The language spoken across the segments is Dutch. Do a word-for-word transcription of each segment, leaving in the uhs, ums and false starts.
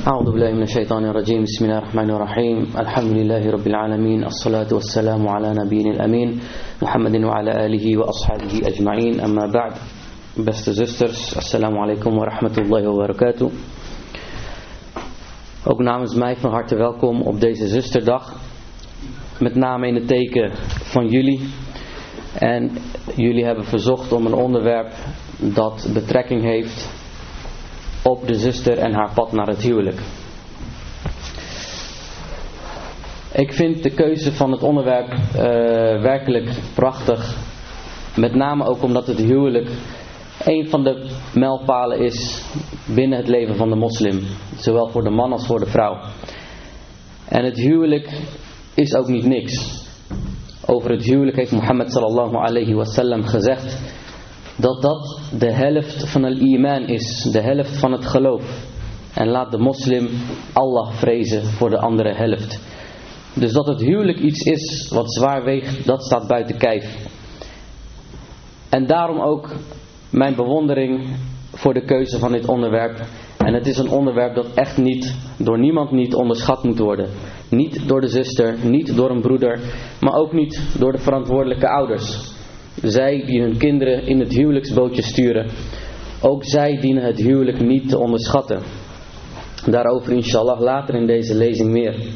أعوذ بالله من الشيطان الرجيم بسم الله الرحمن الرحيم الحمد لله رب العالمين الصلاة والسلام على نبينا الأمين محمد وعلى آله وأصحابه أجمعين أما بعد. Beste zusters, assalamu alaikum wa rahmatullahi wa barakatuh. Ook namens mij van harte welkom op deze zusterdag. Met name in het teken van jullie. En jullie hebben verzocht om een onderwerp dat betrekking heeft op de zuster en haar pad naar het huwelijk. Ik vind de keuze van het onderwerp uh, werkelijk prachtig. Met name ook omdat het huwelijk een van de mijlpalen is binnen het leven van de moslim. Zowel voor de man als voor de vrouw. En het huwelijk is ook niet niks. Over het huwelijk heeft Mohammed sallallahu alayhi wa sallam gezegd dat dat de helft van het iman is, de helft van het geloof. En laat de moslim Allah vrezen voor de andere helft. Dus dat het huwelijk iets is wat zwaar weegt, dat staat buiten kijf. En daarom ook mijn bewondering voor de keuze van dit onderwerp. En het is een onderwerp dat echt niet, door niemand niet onderschat moet worden. Niet door de zuster, niet door een broeder, maar ook niet door de verantwoordelijke ouders. Zij die hun kinderen in het huwelijksbootje sturen, ook zij dienen het huwelijk niet te onderschatten. Daarover inshallah later in deze lezing meer.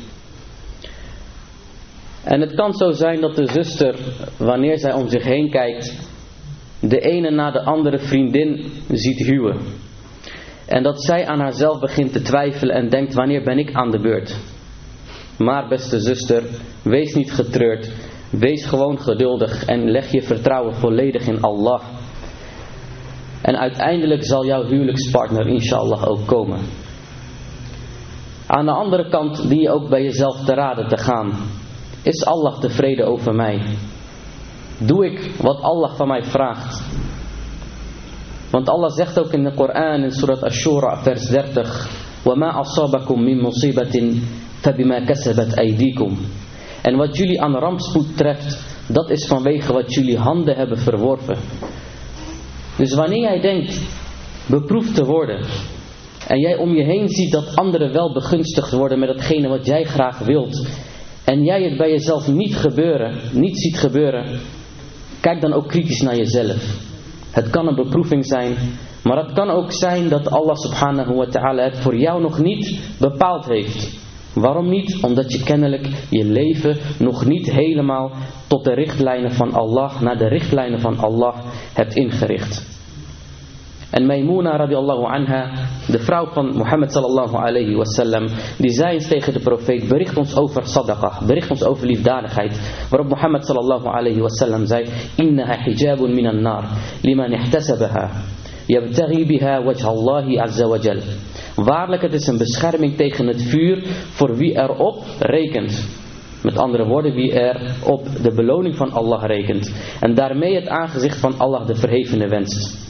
En het kan zo zijn dat de zuster, wanneer zij om zich heen kijkt, de ene na de andere vriendin ziet huwen. En dat zij aan haarzelf begint te twijfelen en denkt: wanneer ben ik aan de beurt? Maar beste zuster, wees niet getreurd. Wees gewoon geduldig en leg je vertrouwen volledig in Allah. En uiteindelijk zal jouw huwelijkspartner inshallah ook komen. Aan de andere kant dien je ook bij jezelf te raden te gaan. Is Allah tevreden over mij? Doe ik wat Allah van mij vraagt? Want Allah zegt ook in de Koran in Surat Ash-Shura vers dertig: وَمَا أَصَابَكُم مِّن مُّصِيبَةٍ فَبِمَا كَسَبَتْ أَيْدِيكُم. En wat jullie aan rampspoed treft, dat is vanwege wat jullie handen hebben verworven. Dus wanneer jij denkt beproefd te worden en jij om je heen ziet dat anderen wel begunstigd worden met datgene wat jij graag wilt, en jij het bij jezelf niet gebeuren, niet ziet gebeuren, kijk dan ook kritisch naar jezelf. Het kan een beproeving zijn, maar het kan ook zijn dat Allah subhanahu wa ta'ala het voor jou nog niet bepaald heeft. Waarom niet? Omdat je kennelijk je leven nog niet helemaal tot de richtlijnen van Allah, naar de richtlijnen van Allah hebt ingericht. En Maimuna radiallahu anha, de vrouw van Mohammed sallallahu alayhi wa sallam, die zei eens tegen de profeet: bericht ons over sadaqah, bericht ons over liefdadigheid. Waarop Mohammed sallallahu alayhi wa sallam zei: innaha hijabun minan nar, liman ihtasabaha, yabtaghi biha wajha Allahi azza wa jal. Waarlijk, het is een bescherming tegen het vuur voor wie erop rekent. Met andere woorden, wie er op de beloning van Allah rekent. En daarmee het aangezicht van Allah de verhevene wenst.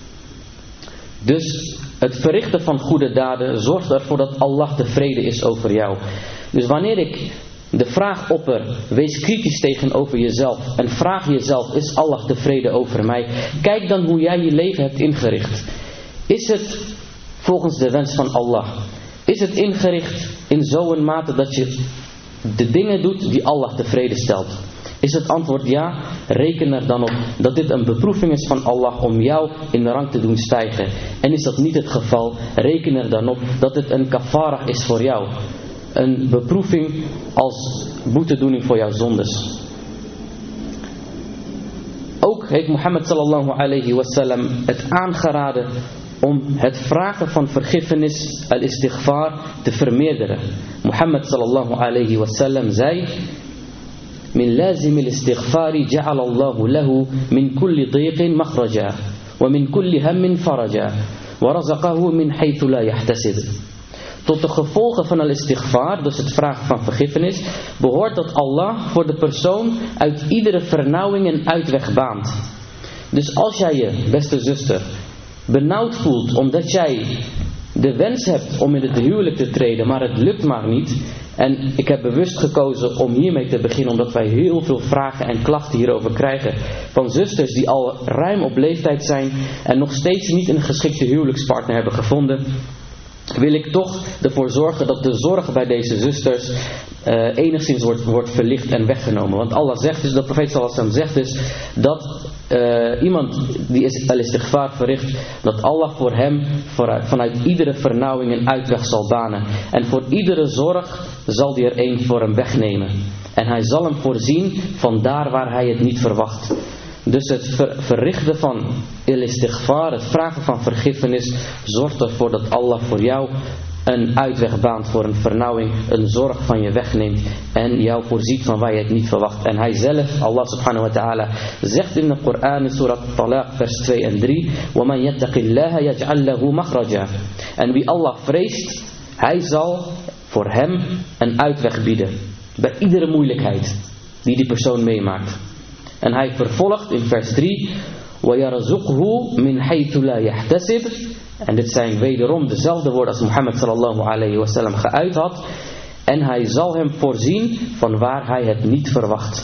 Dus het verrichten van goede daden zorgt ervoor dat Allah tevreden is over jou. Dus wanneer ik de vraag opper, wees kritisch tegenover jezelf en vraag jezelf: is Allah tevreden over mij? Kijk dan hoe jij je leven hebt ingericht. Is het volgens de wens van Allah? Is het ingericht in zo'n mate dat je de dingen doet die Allah tevreden stelt? Is het antwoord ja? Reken er dan op dat dit een beproeving is van Allah om jou in de rang te doen stijgen. En is dat niet het geval? Reken er dan op dat het een kafara is voor jou. Een beproeving als boetedoening voor jouw zondes. Ook heeft Mohammed sallallahu alayhi wa sallam het aangeraden om het vragen van vergiffenis, al-istighfar, te vermeerderen. Mohammed sallallahu alayhi wa sallam zei: min lazim al-istighfari ja'ala Allahu lahu min kulli dhiqin makhraja wa min kulli hammin faraja wa razaqahu min haythu la yahtasib. Tot de gevolgen van al-istighfar, dus het vragen van vergiffenis, behoort dat Allah voor de persoon uit iedere vernauwing een uitweg baant. Dus als jij je, beste zuster, benauwd voelt omdat jij de wens hebt om in het huwelijk te treden, maar het lukt maar niet. En ik heb bewust gekozen om hiermee te beginnen, omdat wij heel veel vragen en klachten hierover krijgen van zusters die al ruim op leeftijd zijn en nog steeds niet een geschikte huwelijkspartner hebben gevonden. wil ik toch ervoor zorgen dat de zorg bij deze zusters uh, enigszins wordt, wordt verlicht en weggenomen. Want Allah zegt dus, de profeet sallallahu alaihi wasallam zegt dus, dat uh, iemand die is al-istighfar verricht, dat Allah voor hem vooruit, vanuit iedere vernauwing een uitweg zal banen. En voor iedere zorg zal hij er één voor hem wegnemen. En hij zal hem voorzien van daar waar hij het niet verwacht. Dus het ver, verrichten van al-istighfar, het vragen van vergiffenis, zorgt ervoor dat Allah voor jou een uitweg baant voor een vernauwing, een zorg van je wegneemt en jou voorziet van waar je het niet verwacht. En hij zelf, Allah subhanahu wa ta'ala, zegt in de Koran in Surah Talaq vers twee en drie: وَمَنْ يَتَّقِ اللَّهَ يَجْعَلْ لَهُ مَخْرَجًا. En wie Allah vreest, hij zal voor hem een uitweg bieden bij iedere moeilijkheid die die persoon meemaakt. En hij vervolgt in vers drie: وَيَرْزُقْهُ مِنْ حَيْثُ لَا يَحْتَسِبْ. En dit zijn wederom dezelfde woorden als Mohammed sallallahu alayhi wa sallam geuit had. En hij zal hem voorzien van waar hij het niet verwacht.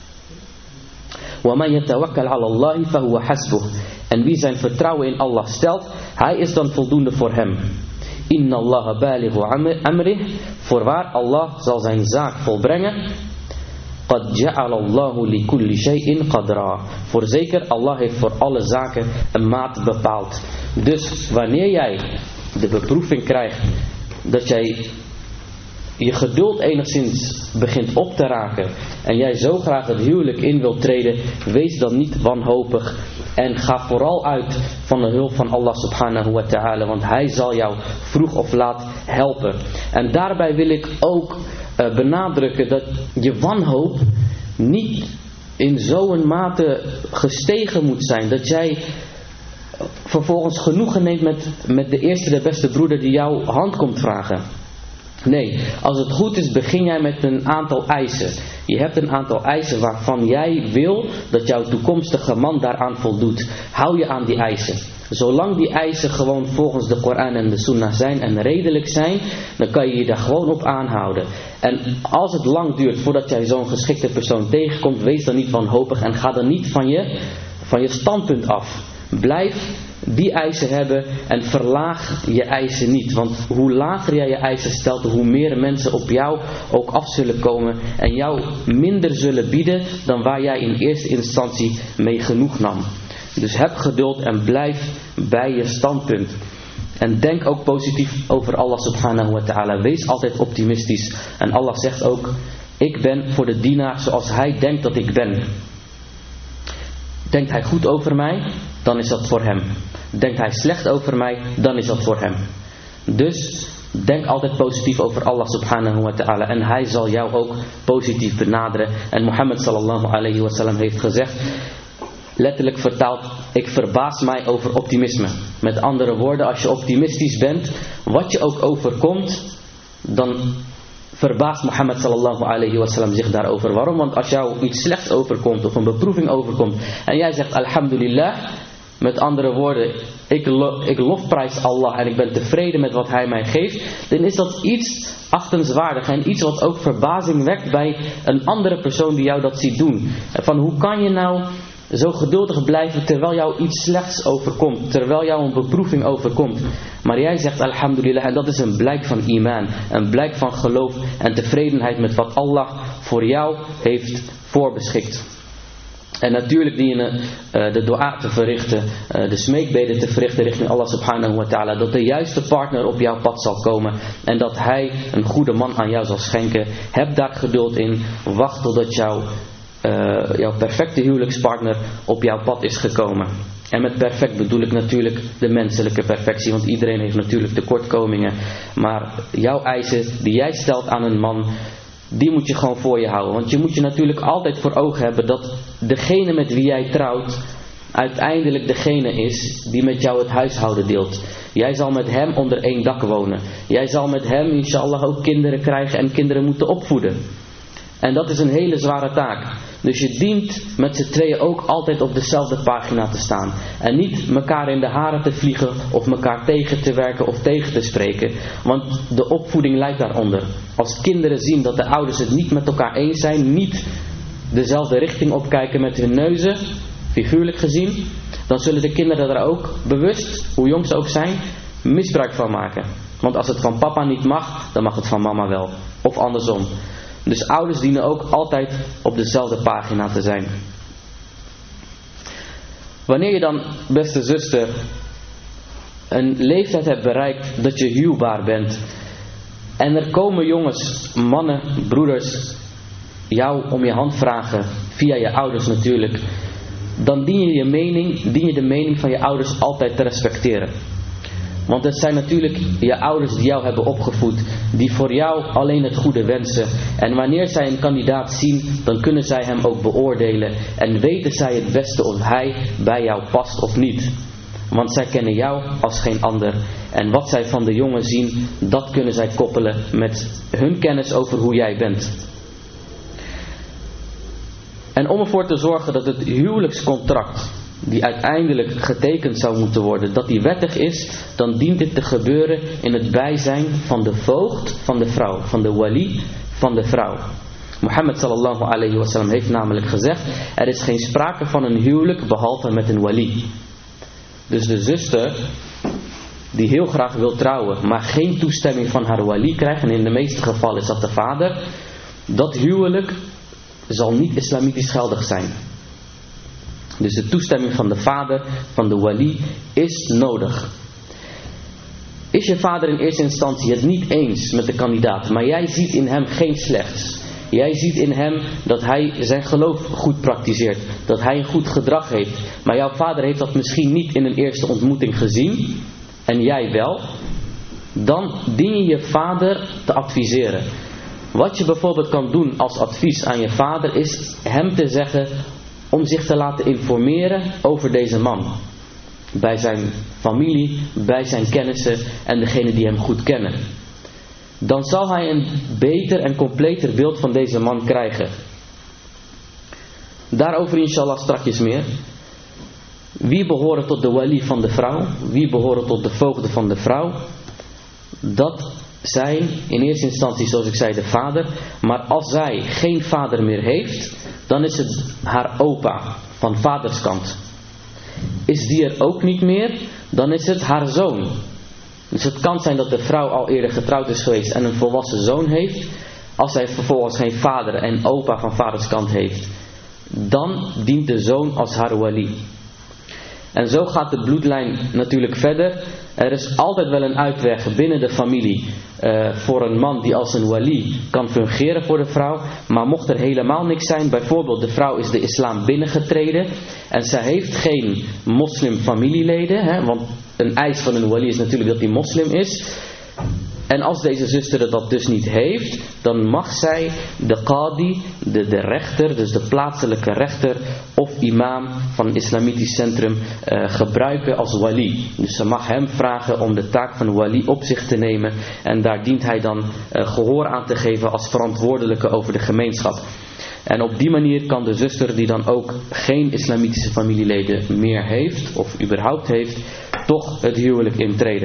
وَمَنْ يَتَوَكَّلْ عَلَى اللَّهِ فَهُوَ حَسْبُهُ. En wie zijn vertrouwen in Allah stelt, hij is dan voldoende voor hem. Inna Allah balighu amrih. Voorwaar, Allah zal zijn zaak volbrengen. قَدْ جَعَلَ اللَّهُ لِكُلِّ شَيْءٍ قَدْرًا. Voorzeker, Allah heeft voor alle zaken een maat bepaald. Dus wanneer jij de beproeving krijgt dat jij je geduld enigszins begint op te raken en jij zo graag het huwelijk in wilt treden, wees dan niet wanhopig en ga vooral uit van de hulp van Allah subhanahu wa ta'ala, want hij zal jou vroeg of laat helpen. En daarbij wil ik ook uh, benadrukken dat je wanhoop niet in zo'n mate gestegen moet zijn dat jij vervolgens genoegen neemt met, met de eerste de beste broeder die jouw hand komt vragen. Nee, als het goed is begin jij met een aantal eisen. Je hebt een aantal eisen waarvan jij wil dat jouw toekomstige man daaraan voldoet. Hou je aan die eisen. Zolang die eisen gewoon volgens de Koran en de Sunnah zijn en redelijk zijn, dan kan je je daar gewoon op aanhouden. En als het lang duurt voordat jij zo'n geschikte persoon tegenkomt, wees dan niet wanhopig en ga dan niet van je, van je standpunt af. Blijf die eisen hebben en verlaag je eisen niet. Want hoe lager jij je eisen stelt, hoe meer mensen op jou ook af zullen komen en jou minder zullen bieden dan waar jij in eerste instantie mee genoeg nam. Dus heb geduld en blijf bij je standpunt. En denk ook positief over Allah subhanahu wa ta'ala. Wees altijd optimistisch. En Allah zegt ook: ik ben voor de dienaar zoals hij denkt dat ik ben. Denkt hij goed over mij, dan is dat voor hem. Denkt hij slecht over mij, dan is dat voor hem. Dus denk altijd positief over Allah subhanahu wa ta'ala. En hij zal jou ook positief benaderen. En Mohammed sallallahu alayhi wa sallam heeft gezegd, letterlijk vertaald: ik verbaas mij over optimisme. Met andere woorden, als je optimistisch bent, wat je ook overkomt, dan verbaast Mohammed sallallahu alayhi wa sallam zich daarover. Waarom? Want als jou iets slechts overkomt of een beproeving overkomt en jij zegt alhamdulillah, met andere woorden, ik, lo- ik lofprijs Allah en ik ben tevreden met wat hij mij geeft, dan is dat iets achtenswaardig en iets wat ook verbazing wekt bij een andere persoon die jou dat ziet doen. Van hoe kan je nou zo geduldig blijven terwijl jou iets slechts overkomt, terwijl jou een beproeving overkomt, maar jij zegt alhamdulillah, en dat is een blijk van iman, een blijk van geloof en tevredenheid met wat Allah voor jou heeft voorbeschikt. En natuurlijk dien je uh, de dua te verrichten, uh, de smeekbeden te verrichten richting Allah subhanahu wa ta'ala, dat de juiste partner op jouw pad zal komen en dat hij een goede man aan jou zal schenken. Heb daar geduld in, wacht totdat jouw Uh, jouw perfecte huwelijkspartner op jouw pad is gekomen. En met perfect bedoel ik natuurlijk de menselijke perfectie, want iedereen heeft natuurlijk tekortkomingen. Maar jouw eisen die jij stelt aan een man, die moet je gewoon voor je houden. Want je moet je natuurlijk altijd voor ogen hebben dat degene met wie jij trouwt uiteindelijk degene is die met jou het huishouden deelt. Jij zal met hem onder één dak wonen. Jij zal met hem inshallah ook kinderen krijgen en kinderen moeten opvoeden. En dat is een hele zware taak. Dus je dient met z'n tweeën ook altijd op dezelfde pagina te staan. En niet elkaar in de haren te vliegen of elkaar tegen te werken of tegen te spreken. Want de opvoeding lijkt daaronder. Als kinderen zien dat de ouders het niet met elkaar eens zijn, niet dezelfde richting opkijken met hun neuzen, figuurlijk gezien, dan zullen de kinderen daar ook bewust, hoe jong ze ook zijn, misbruik van maken. Want als het van papa niet mag, dan mag het van mama wel. Of andersom. Dus ouders dienen ook altijd op dezelfde pagina te zijn. Wanneer je dan, beste zuster, een leeftijd hebt bereikt dat je huwbaar bent. En er komen jongens, mannen, broeders, jou om je hand vragen. Via je ouders natuurlijk. Dan dien je, je mening, dien je de mening van je ouders altijd te respecteren. Want het zijn natuurlijk je ouders die jou hebben opgevoed. Die voor jou alleen het goede wensen. En wanneer zij een kandidaat zien, dan kunnen zij hem ook beoordelen. En weten zij het beste of hij bij jou past of niet. Want zij kennen jou als geen ander. En wat zij van de jongen zien, dat kunnen zij koppelen met hun kennis over hoe jij bent. En om ervoor te zorgen dat het huwelijkscontract, die uiteindelijk getekend zou moeten worden, dat die wettig is, dan dient dit te gebeuren in het bijzijn van de voogd van de vrouw, van de wali van de vrouw. Mohammed sallallahu alayhi wa sallam heeft namelijk gezegd, er is geen sprake van een huwelijk behalve met een wali. Dus de zuster die heel graag wil trouwen, maar geen toestemming van haar wali krijgt, en in de meeste gevallen is dat de vader, dat huwelijk zal niet islamitisch geldig zijn. Dus de toestemming van de vader, van de wali, is nodig. Is je vader in eerste instantie het niet eens met de kandidaat, maar jij ziet in hem geen slechts. Jij ziet in hem dat hij zijn geloof goed praktiseert, dat hij een goed gedrag heeft. Maar jouw vader heeft dat misschien niet in een eerste ontmoeting gezien, en jij wel. Dan dien je je vader te adviseren. Wat je bijvoorbeeld kan doen als advies aan je vader is hem te zeggen om zich te laten informeren over deze man. Bij zijn familie, bij zijn kennissen en degenen die hem goed kennen. Dan zal hij een beter en completer beeld van deze man krijgen. Daarover inshallah strakjes meer. Wie behoren tot de wali van de vrouw? Wie behoren tot de voogden van de vrouw? Dat zijn in eerste instantie, zoals ik zei, de vader. Maar als zij geen vader meer heeft, dan is het haar opa van vaderskant. Is die er ook niet meer, dan is het haar zoon. Dus het kan zijn dat de vrouw al eerder getrouwd is geweest en een volwassen zoon heeft. Als zij vervolgens geen vader en opa van vaderskant heeft, dan dient de zoon als haar wali. En zo gaat de bloedlijn natuurlijk verder. Er is altijd wel een uitweg binnen de familie uh, voor een man die als een wali kan fungeren voor de vrouw. Maar mocht er helemaal niks zijn, bijvoorbeeld de vrouw is de islam binnengetreden en zij heeft geen moslim familieleden, hè, want een eis van een wali is natuurlijk dat hij moslim is. En als deze zuster dat dus niet heeft, dan mag zij de qadi, de, de rechter, dus de plaatselijke rechter of imam van een islamitisch centrum uh, gebruiken als wali. Dus ze mag hem vragen om de taak van wali op zich te nemen. En daar dient hij dan uh, gehoor aan te geven als verantwoordelijke over de gemeenschap. En op die manier kan de zuster, die dan ook geen islamitische familieleden meer heeft, of überhaupt heeft, toch het huwelijk intreden.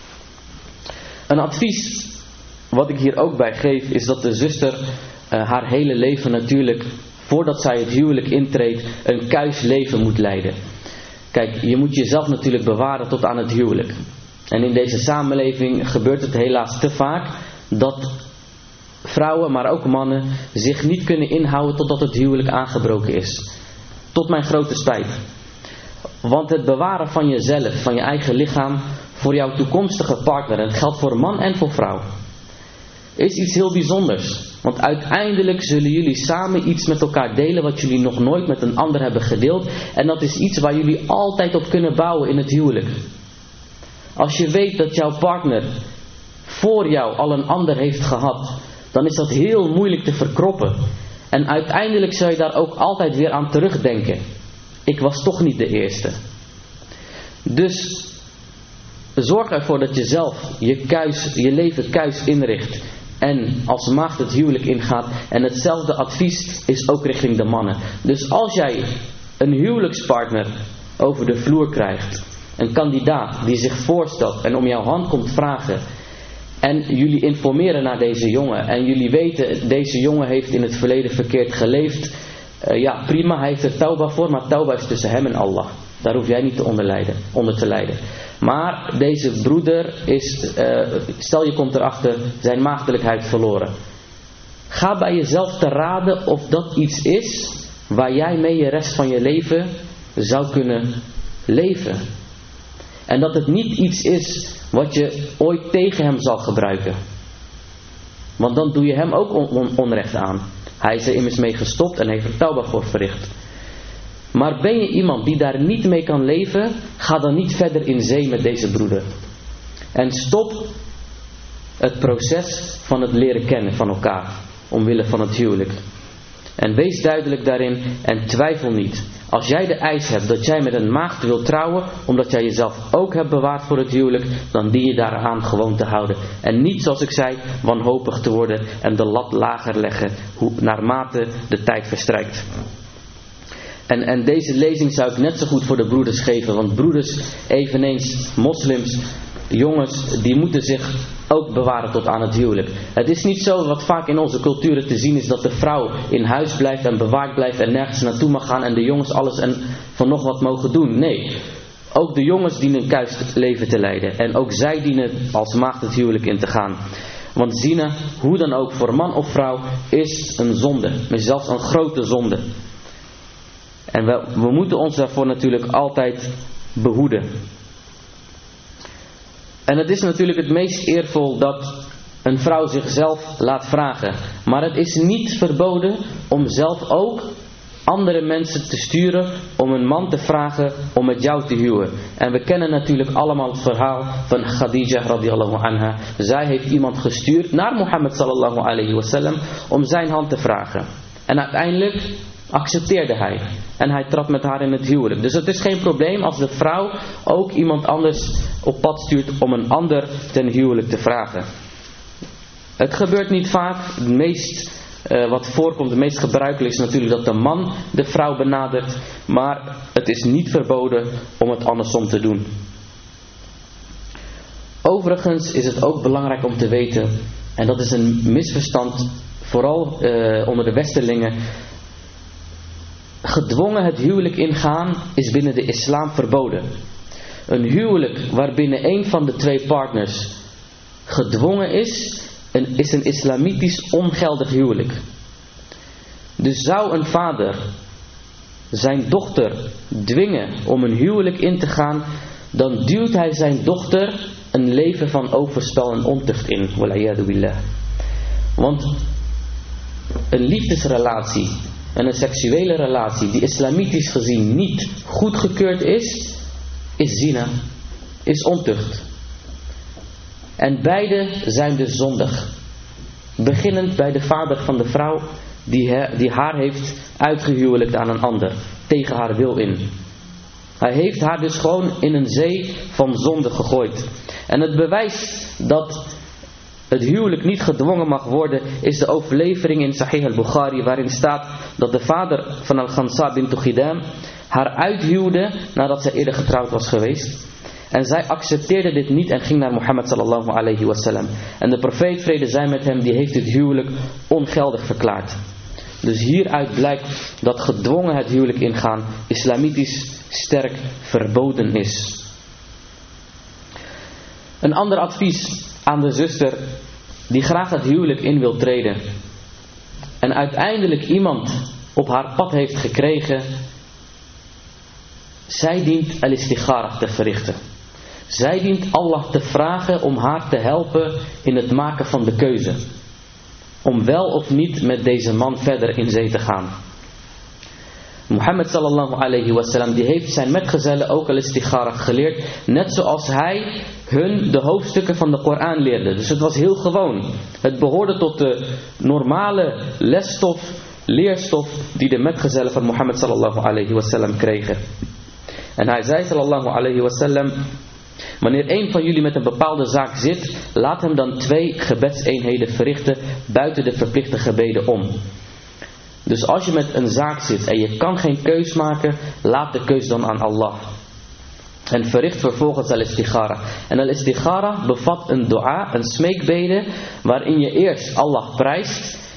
Een advies wat ik hier ook bij geef is dat de zuster uh, haar hele leven natuurlijk, voordat zij het huwelijk intreedt, een kuis leven moet leiden. Kijk, je moet jezelf natuurlijk bewaren tot aan het huwelijk. En in deze samenleving gebeurt het helaas te vaak dat vrouwen, maar ook mannen, zich niet kunnen inhouden totdat het huwelijk aangebroken is. Tot mijn grote spijt. Want het bewaren van jezelf, van je eigen lichaam, voor jouw toekomstige partner, en het geldt voor man en voor vrouw, is iets heel bijzonders. Want uiteindelijk zullen jullie samen iets met elkaar delen wat jullie nog nooit met een ander hebben gedeeld. En dat is iets waar jullie altijd op kunnen bouwen in het huwelijk. Als je weet dat jouw partner voor jou al een ander heeft gehad, dan is dat heel moeilijk te verkroppen. En uiteindelijk zul je daar ook altijd weer aan terugdenken. Ik was toch niet de eerste. Dus zorg ervoor dat je zelf je, kuis, je leven kuis inricht en als maagd het huwelijk ingaat. En hetzelfde advies is ook richting de mannen. Dus als jij een huwelijkspartner over de vloer krijgt, een kandidaat die zich voorstelt en om jouw hand komt vragen, en jullie informeren naar deze jongen en jullie weten, deze jongen heeft in het verleden verkeerd geleefd, uh, ja prima, hij heeft er tauba voor, maar tauba is tussen hem en Allah. Daar hoef jij niet te onderlijden, onder te lijden. Maar deze broeder is, uh, stel je komt erachter, zijn maagdelijkheid verloren. Ga bij jezelf te raden of dat iets is waar jij mee je rest van je leven zou kunnen leven. En dat het niet iets is wat je ooit tegen hem zal gebruiken. Want dan doe je hem ook on- on- onrecht aan. Hij is er immers mee gestopt en heeft er tauba voor verricht. Maar ben je iemand die daar niet mee kan leven, ga dan niet verder in zee met deze broeder. En stop het proces van het leren kennen van elkaar, omwille van het huwelijk. En wees duidelijk daarin en twijfel niet. Als jij de eis hebt dat jij met een maagd wilt trouwen, omdat jij jezelf ook hebt bewaard voor het huwelijk, dan dien je daaraan gewoon te houden. En niet, zoals ik zei, wanhopig te worden en de lat lager leggen, hoe, naarmate de tijd verstrijkt. En, en deze lezing zou ik net zo goed voor de broeders geven. Want broeders, eveneens moslims, jongens, die moeten zich ook bewaren tot aan het huwelijk. Het is niet zo wat vaak in onze culturen te zien is, dat de vrouw in huis blijft en bewaard blijft en nergens naartoe mag gaan en de jongens alles en van nog wat mogen doen. Nee, ook de jongens dienen een kuist leven te leiden. En ook zij dienen als maagd het huwelijk in te gaan. Want zina, hoe dan ook, voor man of vrouw, is een zonde. Maar zelfs een grote zonde. En we, we moeten ons daarvoor natuurlijk altijd behoeden. En het is natuurlijk het meest eervol dat een vrouw zichzelf laat vragen. Maar het is niet verboden om zelf ook andere mensen te sturen om een man te vragen om met jou te huwen. En we kennen natuurlijk allemaal het verhaal van Khadija radiyallahu anha. Zij heeft iemand gestuurd naar Mohammed sallallahu alayhi wasallam om zijn hand te vragen. En uiteindelijk accepteerde hij. En hij trad met haar in het huwelijk. Dus het is geen probleem als de vrouw ook iemand anders op pad stuurt om een ander ten huwelijk te vragen. Het gebeurt niet vaak. Het meest uh, wat voorkomt, het meest gebruikelijk is natuurlijk dat de man de vrouw benadert. Maar het is niet verboden om het andersom te doen. Overigens is het ook belangrijk om te weten, en dat is een misverstand, vooral uh, onder de westerlingen. Gedwongen het huwelijk ingaan is binnen de islam verboden. Een huwelijk waarbinnen een van de twee partners gedwongen is, een, is een islamitisch ongeldig huwelijk. Dus zou een vader zijn dochter dwingen om een huwelijk in te gaan, dan duwt hij zijn dochter een leven van overspel en ontucht in. Wal'iyadu billah. Want een liefdesrelatie en een seksuele relatie die islamitisch gezien niet goedgekeurd is, is zina, is ontucht. En beide zijn dus zondig. Beginnend bij de vader van de vrouw die, he, die haar heeft uitgehuwelijkt aan een ander, tegen haar wil in. Hij heeft haar dus gewoon in een zee van zonde gegooid. En het bewijs dat het huwelijk niet gedwongen mag worden is de overlevering in Sahih al-Bukhari, waarin staat dat de vader van al-Khansa bint Ghidam haar uithuwde nadat zij eerder getrouwd was geweest. En zij accepteerde dit niet en ging naar Mohammed sallallahu alayhi wasallam. En de profeet, vrede zij met hem, die heeft het huwelijk ongeldig verklaard. Dus hieruit blijkt dat gedwongen het huwelijk ingaan islamitisch sterk verboden is. Een ander advies aan de zuster die graag het huwelijk in wil treden en uiteindelijk iemand op haar pad heeft gekregen, zij dient al-istikhara te verrichten. Zij dient Allah te vragen om haar te helpen in het maken van de keuze, om wel of niet met deze man verder in zee te gaan. Mohammed sallallahu alayhi wasallam die heeft zijn metgezellen ook al-istikhara geleerd, net zoals hij hun de hoofdstukken van de Koran leerde. Dus het was heel gewoon. Het behoorde tot de normale lesstof, leerstof die de metgezellen van Mohammed sallallahu alayhi wasallam kregen. En hij zei sallallahu alayhi wasallam: wanneer een van jullie met een bepaalde zaak zit, laat hem dan twee gebedseenheden verrichten buiten de verplichte gebeden om. Dus als je met een zaak zit en je kan geen keus maken, laat de keus dan aan Allah. En verricht vervolgens al-istikhara. En al-istikhara bevat een dua, een smeekbede, waarin je eerst Allah prijst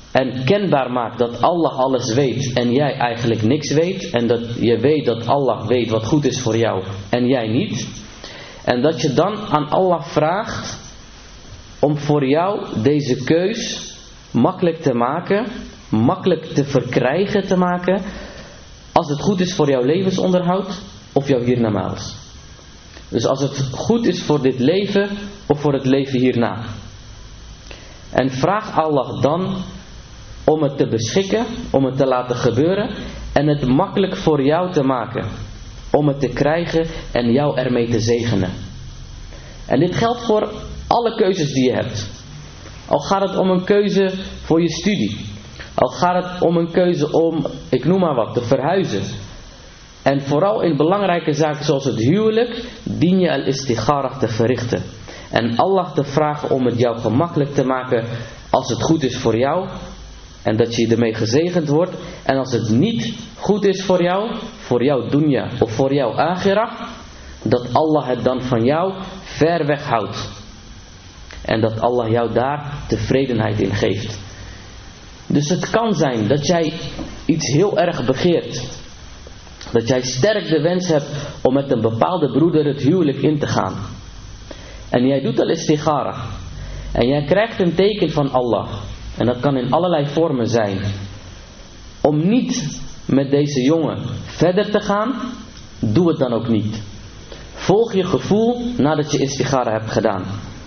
en kenbaar maakt dat Allah alles weet en jij eigenlijk niks weet, en dat je weet dat Allah weet wat goed is voor jou en jij niet, en dat je dan aan Allah vraagt om voor jou deze keus makkelijk te maken, makkelijk te verkrijgen te maken, als het goed is voor jouw levensonderhoud of jouw hiernamaals. Dus als het goed is voor dit leven of voor het leven hierna. En vraag Allah dan om het te beschikken, om het te laten gebeuren en het makkelijk voor jou te maken. Om het te krijgen en jou ermee te zegenen. En dit geldt voor alle keuzes die je hebt. Al gaat het om een keuze voor je studie. Al gaat het om een keuze om, ik noem maar wat, te verhuizen. En vooral in belangrijke zaken zoals het huwelijk, dien je al-istigharah te verrichten. En Allah te vragen om het jou gemakkelijk te maken als het goed is voor jou. En dat je ermee gezegend wordt. En als het niet goed is voor jou, voor jouw dunya of voor jouw akhirah, dat Allah het dan van jou ver weg houdt. En dat Allah jou daar tevredenheid in geeft. Dus het kan zijn dat jij iets heel erg begeert. Dat jij sterk de wens hebt om met een bepaalde broeder het huwelijk in te gaan. En jij doet al istigharah. En jij krijgt een teken van Allah. En dat kan in allerlei vormen zijn. Om niet met deze jongen verder te gaan, doe het dan ook niet. Volg je gevoel nadat je istigharah hebt gedaan.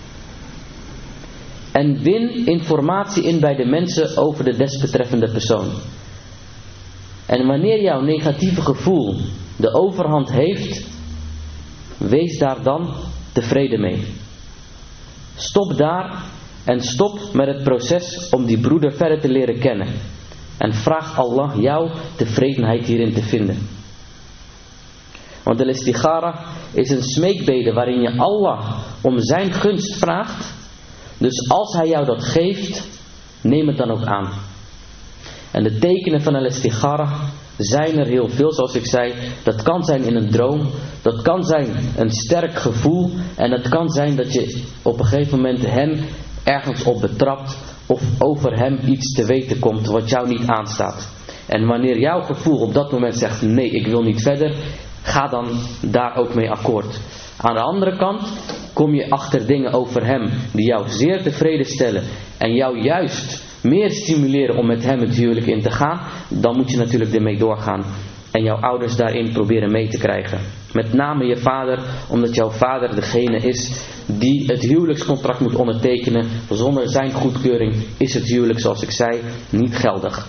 En win informatie in bij de mensen over de desbetreffende persoon. En wanneer jouw negatieve gevoel de overhand heeft, wees daar dan tevreden mee. Stop daar en stop met het proces om die broeder verder te leren kennen. En vraag Allah jouw tevredenheid hierin te vinden. Want de istigharah is een smeekbede waarin je Allah om zijn gunst vraagt. Dus als hij jou dat geeft, neem het dan ook aan. En de tekenen van al-istigharah zijn er heel veel, zoals ik zei. Dat kan zijn in een droom. Dat kan zijn een sterk gevoel. En het kan zijn dat je op een gegeven moment hem ergens op betrapt. Of over hem iets te weten komt wat jou niet aanstaat. En wanneer jouw gevoel op dat moment zegt, nee, ik wil niet verder, ga dan daar ook mee akkoord. Aan de andere kant kom je achter dingen over hem die jou zeer tevreden stellen en jou juist meer stimuleren om met hem het huwelijk in te gaan, dan moet je natuurlijk ermee doorgaan en jouw ouders daarin proberen mee te krijgen. Met name je vader, omdat jouw vader degene is die het huwelijkscontract moet ondertekenen. Zonder zijn goedkeuring is het huwelijk, zoals ik zei, niet geldig.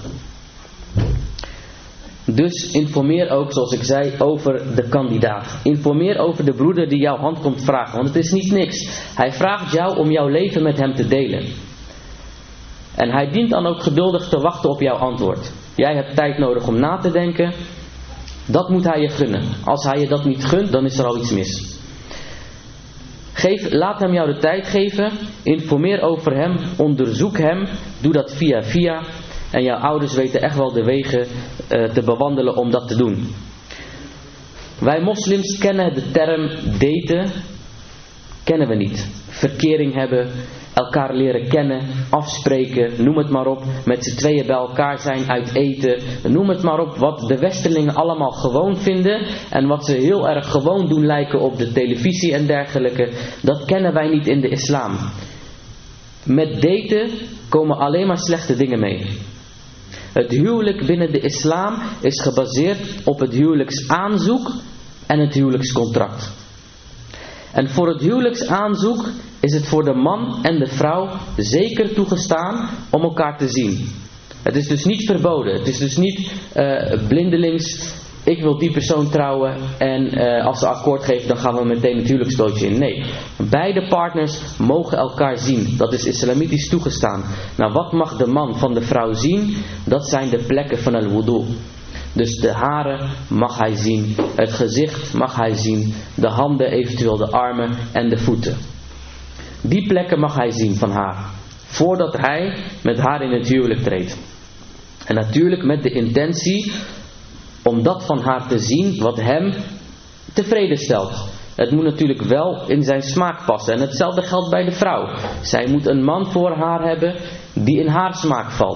Dus informeer ook, zoals ik zei, over de kandidaat. Informeer over de broeder die jouw hand komt vragen. Want het is niet niks. Hij vraagt jou om jouw leven met hem te delen. En hij dient dan ook geduldig te wachten op jouw antwoord. Jij hebt tijd nodig om na te denken. Dat moet hij je gunnen. Als hij je dat niet gunt, dan is er al iets mis. Geef, laat hem jou de tijd geven. Informeer over hem. Onderzoek hem. Doe dat via via. En jouw ouders weten echt wel de wegen uh, te bewandelen om dat te doen. Wij moslims kennen de term daten. Kennen we niet. Verkering hebben. Elkaar leren kennen. Afspreken. Noem het maar op. Met z'n tweeën bij elkaar zijn. Uit eten. Noem het maar op. Wat de westerlingen allemaal gewoon vinden. En wat ze heel erg gewoon doen lijken op de televisie en dergelijke. Dat kennen wij niet in de islam. Met daten komen alleen maar slechte dingen mee. Het huwelijk binnen de islam is gebaseerd op het huwelijksaanzoek en het huwelijkscontract. En voor het huwelijksaanzoek is het voor de man en de vrouw zeker toegestaan om elkaar te zien. Het is dus niet verboden. Het is dus niet uh, blindelings, ik wil die persoon trouwen en uh, als ze akkoord geven dan gaan we meteen het huwelijksstootje in. Nee, beide partners mogen elkaar zien. Dat is islamitisch toegestaan. Nou, wat mag de man van de vrouw zien? Dat zijn de plekken van al-wudu. Dus de haren mag hij zien, het gezicht mag hij zien, de handen, eventueel de armen en de voeten. Die plekken mag hij zien van haar, voordat hij met haar in het huwelijk treedt. En natuurlijk met de intentie om dat van haar te zien wat hem tevreden stelt. Het moet natuurlijk wel in zijn smaak passen. En hetzelfde geldt bij de vrouw. Zij moet een man voor haar hebben die in haar smaak valt.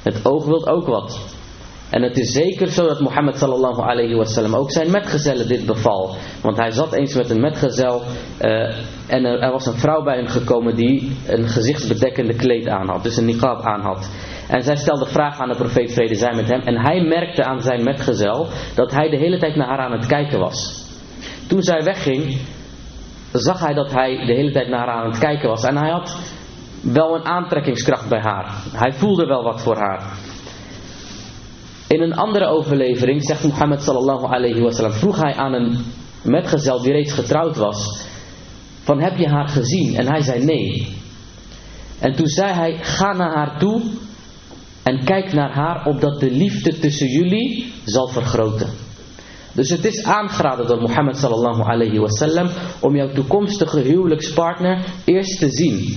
Het oog wil ook wat. En het is zeker zo dat Mohammed sallallahu alayhi wa sallam ook zijn metgezellen dit beval. Want hij zat eens met een metgezel uh, en er, er was een vrouw bij hem gekomen die een gezichtsbedekkende kleed aan had. Dus een niqab aan had. En zij stelde vragen aan de profeet, vrede zij met hem. En hij merkte aan zijn metgezel dat hij de hele tijd naar haar aan het kijken was. Toen zij wegging, zag hij dat hij de hele tijd naar haar aan het kijken was. En hij had wel een aantrekkingskracht bij haar. Hij voelde wel wat voor haar. In een andere overlevering zegt Mohammed sallallahu alayhi wa sallam, vroeg hij aan een metgezel die reeds getrouwd was, van heb je haar gezien? En hij zei nee. En toen zei hij, ga naar haar toe en kijk naar haar, opdat de liefde tussen jullie zal vergroten. Dus het is aangeraden door Mohammed sallallahu alayhi wa sallam om jouw toekomstige huwelijkspartner eerst te zien.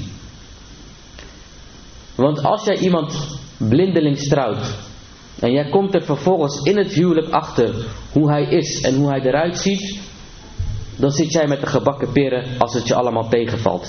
Want als jij iemand blindelings trouwt en jij komt er vervolgens in het huwelijk achter hoe hij is en hoe hij eruit ziet, dan zit jij met de gebakken peren als het je allemaal tegenvalt.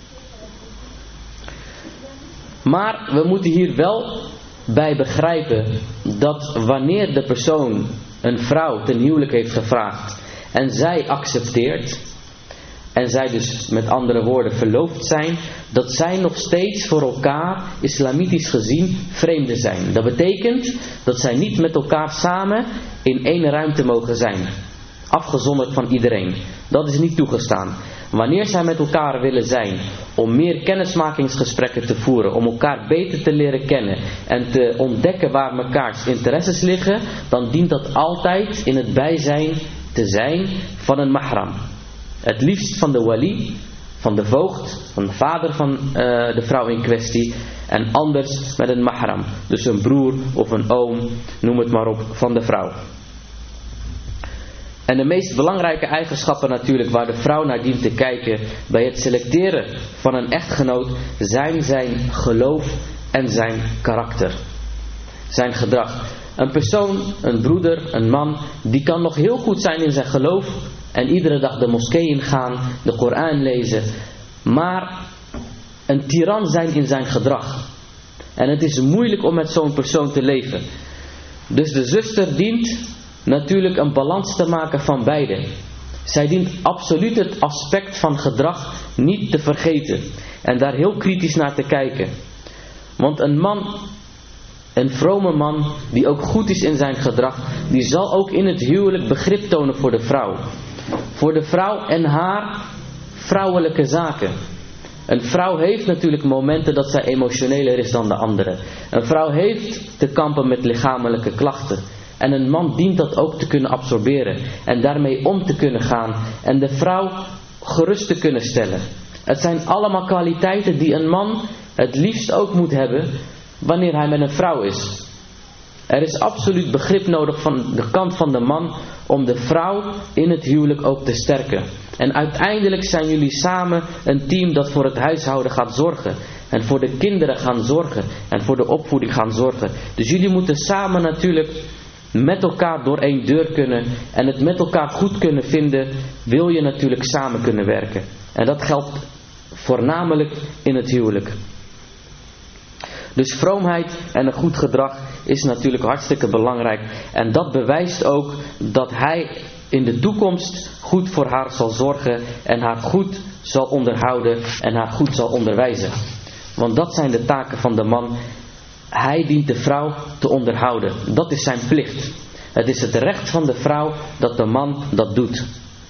Maar we moeten hier wel bij begrijpen dat wanneer de persoon een vrouw ten huwelijk heeft gevraagd en zij accepteert, en zij dus met andere woorden verloofd zijn, dat zij nog steeds voor elkaar islamitisch gezien vreemden zijn. Dat betekent dat zij niet met elkaar samen in één ruimte mogen zijn, afgezonderd van iedereen. Dat is niet toegestaan. Wanneer zij met elkaar willen zijn om meer kennismakingsgesprekken te voeren, om elkaar beter te leren kennen en te ontdekken waar mekaars interesses liggen, dan dient dat altijd in het bijzijn te zijn van een mahram. Het liefst van de wali, van de voogd, van de vader van uh, de vrouw in kwestie, en anders met een mahram, dus een broer of een oom, noem het maar op, van de vrouw. En de meest belangrijke eigenschappen natuurlijk waar de vrouw naar dient te kijken bij het selecteren van een echtgenoot zijn zijn geloof en zijn karakter. Zijn gedrag. Een persoon, een broeder, een man, die kan nog heel goed zijn in zijn geloof en iedere dag de moskee ingaan, de Koran lezen, maar een tiran zijn in zijn gedrag. En het is moeilijk om met zo'n persoon te leven. Dus de zuster dient natuurlijk een balans te maken van beide. Zij dient absoluut het aspect van gedrag niet te vergeten en daar heel kritisch naar te kijken. Want een man, een vrome man die ook goed is in zijn gedrag, die zal ook in het huwelijk begrip tonen voor de vrouw. Voor de vrouw en haar vrouwelijke zaken. Een vrouw heeft natuurlijk momenten dat zij emotioneler is dan de andere. Een vrouw heeft te kampen met lichamelijke klachten. En een man dient dat ook te kunnen absorberen. En daarmee om te kunnen gaan. En de vrouw gerust te kunnen stellen. Het zijn allemaal kwaliteiten die een man het liefst ook moet hebben wanneer hij met een vrouw is. Er is absoluut begrip nodig van de kant van de man om de vrouw in het huwelijk ook te sterken. En uiteindelijk zijn jullie samen een team dat voor het huishouden gaat zorgen. En voor de kinderen gaan zorgen. En voor de opvoeding gaan zorgen. Dus jullie moeten samen natuurlijk met elkaar door één deur kunnen. En het met elkaar goed kunnen vinden, wil je natuurlijk samen kunnen werken. En dat geldt voornamelijk in het huwelijk. Dus vroomheid en een goed gedrag is natuurlijk hartstikke belangrijk. En dat bewijst ook dat hij in de toekomst goed voor haar zal zorgen en haar goed zal onderhouden en haar goed zal onderwijzen. Want dat zijn de taken van de man. Hij dient de vrouw te onderhouden. Dat is zijn plicht. Het is het recht van de vrouw dat de man dat doet.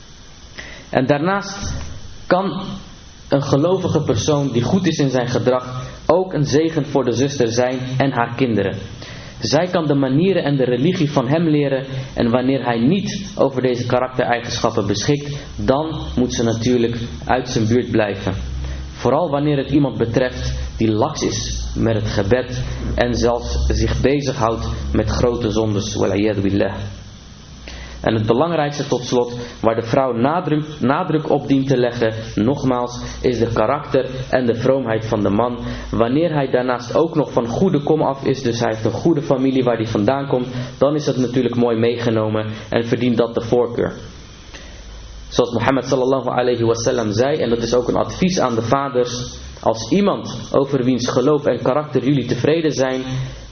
En daarnaast kan een gelovige persoon die goed is in zijn gedrag ook een zegen voor de zuster zijn en haar kinderen. Zij kan de manieren en de religie van hem leren. En wanneer hij niet over deze karaktereigenschappen beschikt, dan moet ze natuurlijk uit zijn buurt blijven. Vooral wanneer het iemand betreft die laks is met het gebed en zelfs zich bezighoudt met grote zondes. Wal'iyadu billah. En het belangrijkste tot slot, waar de vrouw nadruk, nadruk op dient te leggen, nogmaals, is de karakter en de vroomheid van de man. Wanneer hij daarnaast ook nog van goede kom af is, dus hij heeft een goede familie waar hij vandaan komt, dan is dat natuurlijk mooi meegenomen en verdient dat de voorkeur. Zoals Mohammed sallallahu alayhi wa sallam zei, en dat is ook een advies aan de vaders, als iemand over wiens geloof en karakter jullie tevreden zijn,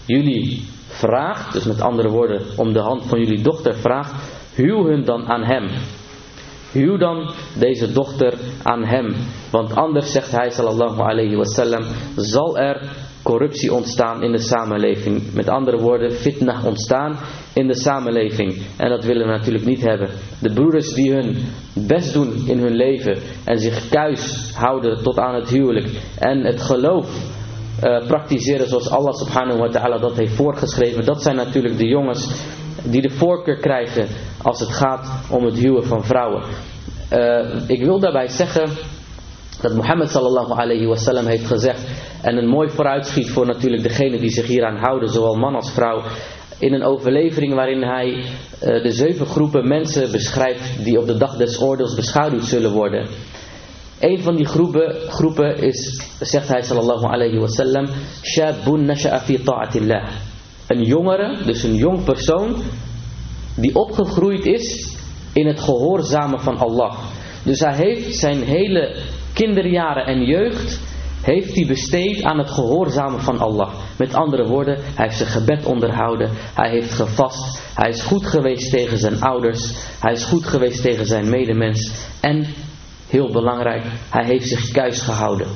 jullie vraagt, dus met andere woorden om de hand van jullie dochter vraagt, huw hun dan aan hem. Huw dan deze dochter aan hem. Want anders, zegt hij sallallahu alayhi wasallam, zal er corruptie ontstaan in de samenleving. Met andere woorden, fitna ontstaan in de samenleving. En dat willen we natuurlijk niet hebben. De broeders die hun best doen in hun leven en zich kuis houden tot aan het huwelijk en het geloof uh, praktiseren zoals Allah subhanahu wa ta'ala dat heeft voorgeschreven, dat zijn natuurlijk de jongens die de voorkeur krijgen als het gaat om het huwen van vrouwen. Uh, ik wil daarbij zeggen dat Mohammed sallallahu alayhi wasallam heeft gezegd, en een mooi vooruitschiet voor natuurlijk degenen die zich hieraan houden, zowel man als vrouw, in een overlevering waarin hij uh, de zeven groepen mensen beschrijft die op de dag des oordeels beschaduwd zullen worden. Een van die groepen, groepen is, zegt hij sallallahu alayhi wasallam, shabun nasha'a fi ta'atillah. Een jongere, dus een jong persoon die opgegroeid is in het gehoorzamen van Allah. Dus hij heeft zijn hele kinderjaren en jeugd heeft hij besteed aan het gehoorzamen van Allah. Met andere woorden, hij heeft zijn gebed onderhouden, hij heeft gevast, hij is goed geweest tegen zijn ouders, hij is goed geweest tegen zijn medemens en, heel belangrijk, hij heeft zich kuis gehouden.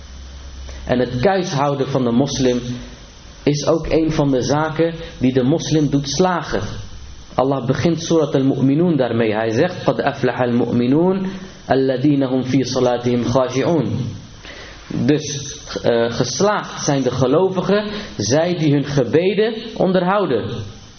En het kuis houden van de moslim is ook een van de zaken die de moslim doet slagen. Allah begint Surat al-Mu'minun daarmee. Hij zegt, قَدْ أَفْلَحَ الْمُؤْمِنُونَ الَّذِينَ هُمْ فِي صَلَاتِهِمْ خَاشِعُونَ. Dus uh, geslaagd zijn de gelovigen, zij die hun gebeden onderhouden.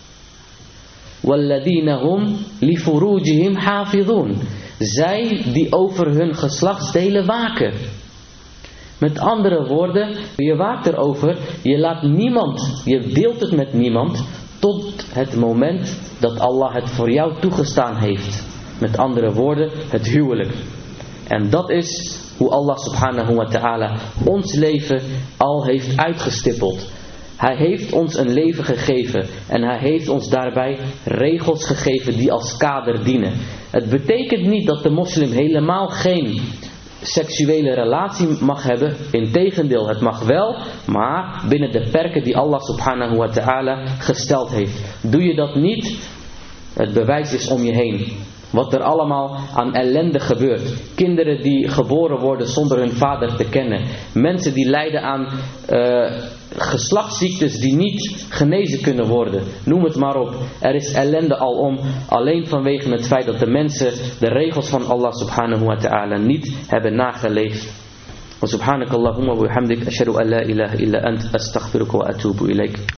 وَالَّذِينَ هُمْ لِفُرُوجِهِمْ حَافِظُونَ. Zij die over hun geslachtsdelen waken. Met andere woorden, je waakt erover, je laat niemand, je deelt het met niemand tot het moment dat Allah het voor jou toegestaan heeft. Met andere woorden, het huwelijk. En dat is hoe Allah subhanahu wa ta'ala ons leven al heeft uitgestippeld. Hij heeft ons een leven gegeven en hij heeft ons daarbij regels gegeven die als kader dienen. Het betekent niet dat de moslim helemaal geen seksuele relatie mag hebben. Integendeel, het mag wel, maar binnen de perken die Allah subhanahu wa ta'ala gesteld heeft. Doe je dat niet, het bewijs is om je heen. Wat er allemaal aan ellende gebeurt. Kinderen die geboren worden zonder hun vader te kennen. Mensen die lijden aan uh, geslachtsziektes die niet genezen kunnen worden. Noem het maar op. Er is ellende alom. Alleen vanwege het feit dat de mensen de regels van Allah subhanahu wa ta'ala niet hebben nageleefd. Wa subhanakallahumma wa bihamdik ashhadu an la ilaha illa ant astaghfiruka wa atubu ilaik.